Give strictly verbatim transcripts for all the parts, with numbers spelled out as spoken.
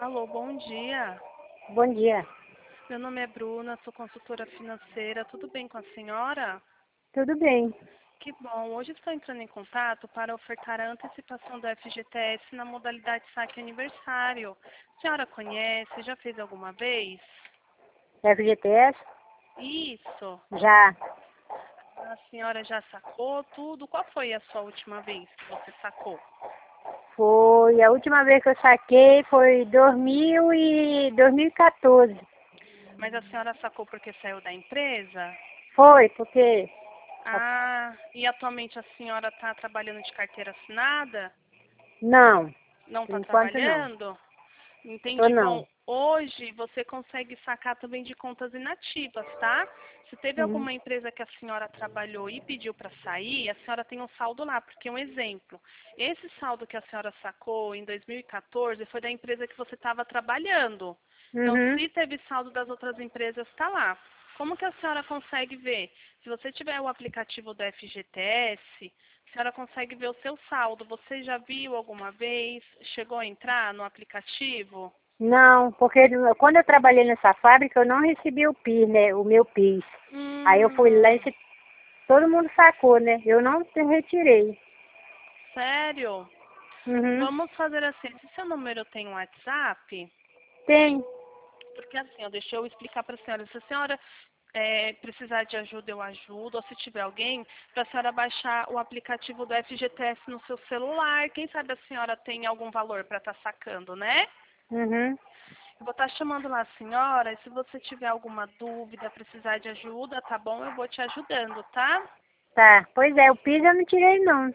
Alô, bom dia. Bom dia. Meu nome é Bruna, sou consultora financeira. Tudo bem com a senhora? Tudo bem? Que bom. Hoje estou entrando em contato para ofertar a antecipação do F G T S na modalidade saque aniversário. A senhora conhece? Já fez alguma vez? F G T S? Isso. Já. A senhora já sacou tudo? Qual foi a sua última vez que você sacou? Foi, a última vez que eu saquei foi dois mil e dois mil e quatorze. Mas a senhora sacou porque saiu da empresa? Foi, porque Ah, e atualmente a senhora está trabalhando de carteira assinada? não, Não por está enquanto não. trabalhando? Tô Entendi. não. Bom, hoje você consegue sacar também de contas inativas, tá? Se teve Uhum. alguma empresa que a senhora trabalhou e pediu para sair, a senhora tem um saldo lá, porque um exemplo, esse saldo que a senhora sacou em dois mil e quatorze foi da empresa que você estava trabalhando. Então, Uhum. se teve saldo das outras empresas, está lá. Como que a senhora consegue ver? Se você tiver o aplicativo do F G T S, a senhora consegue ver o seu saldo. Você já viu alguma vez? Chegou a entrar no aplicativo? Não, porque quando eu trabalhei nessa fábrica eu não recebi o P I S, né? O meu P I S. Aí eu fui lá e Hum, se- todo mundo sacou, né? Eu não te- retirei. sério? Uhum. Vamos fazer assim. Se seu número tem um WhatsApp, Tem. porque assim, ó, deixa eu explicar para a senhora. Se a senhora é, precisar de ajuda, eu ajudo. Ou se tiver alguém, para a senhora baixar o aplicativo do F G T S no seu celular. Quem sabe a senhora tem algum valor para estar sacando, né? Uhum. Eu vou estar chamando lá a senhora, e se você tiver alguma dúvida, precisar de ajuda, tá bom? Eu vou te ajudando, tá? Tá. Pois é, o P I S eu não tirei não.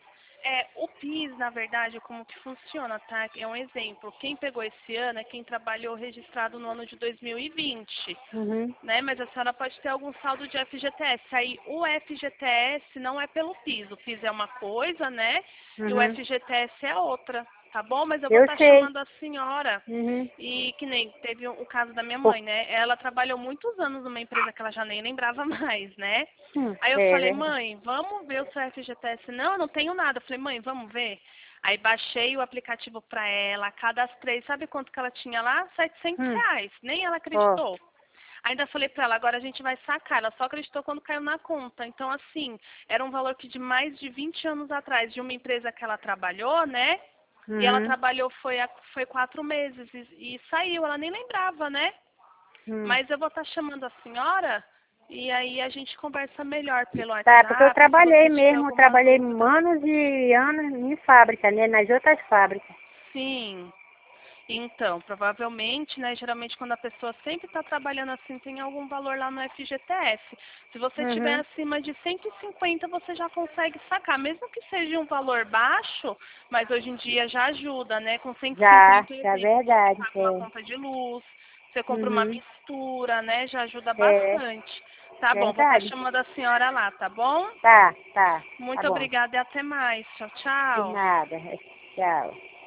É, o P I S, na verdade, como que funciona, tá? É um exemplo. Quem pegou esse ano é quem trabalhou registrado no ano de dois mil e vinte, Uhum. né? Mas a senhora pode ter algum saldo de F G T S. Aí o F G T S não é pelo P I S. O P I S é uma coisa, né? E o Uhum. F G T S é outra, tá bom? Mas eu vou Eu estar sei. chamando a senhora. Uhum. E que nem teve o caso da minha Por- mãe, né? Ela trabalhou muitos anos numa empresa que ela já nem lembrava mais, né? Hum, Aí eu é falei, verdade. mãe, vamos ver o seu F G T S. Não, eu não tenho nada. Eu falei, mãe, vamos ver. Aí baixei o aplicativo pra ela, cadastrei. Sabe quanto que ela tinha lá? Setecentos Hum, reais. Nem ela ó, acreditou. Ainda falei pra ela, agora a gente vai sacar. Ela só acreditou quando caiu na conta. Então, assim, era um valor que de mais de vinte anos atrás, de uma empresa que ela trabalhou, né? E ela uhum, trabalhou foi, a- foi quatro meses e, e saiu. Ela nem lembrava, né? hum. Mas eu vou estar chamando a senhora e aí a gente conversa melhor pelo Tá, porque eu WhatsApp, se trabalhei você tiver mesmo, eu alguma trabalhei dúvida. anos e anos em fábrica, né, nas outras fábricas. Sim. Então, provavelmente, né, geralmente quando a pessoa sempre está trabalhando assim, tem algum valor lá no F G T S. Se você tiver Uhum, acima de cento e cinquenta, você já consegue sacar, mesmo que seja um valor baixo, mas hoje em dia já ajuda, né? Com cento e já, cinquenta, um é exemplo, você verdade, paga uma é. conta de luz, você compra uma Uhum, mistura, né? Já ajuda é, bastante. Tá bom, vou estar verdade. chamando a senhora lá, tá bom? Tá, tá, tá Muito bom. obrigada e até mais. Tchau, De tchau. nada, tchau.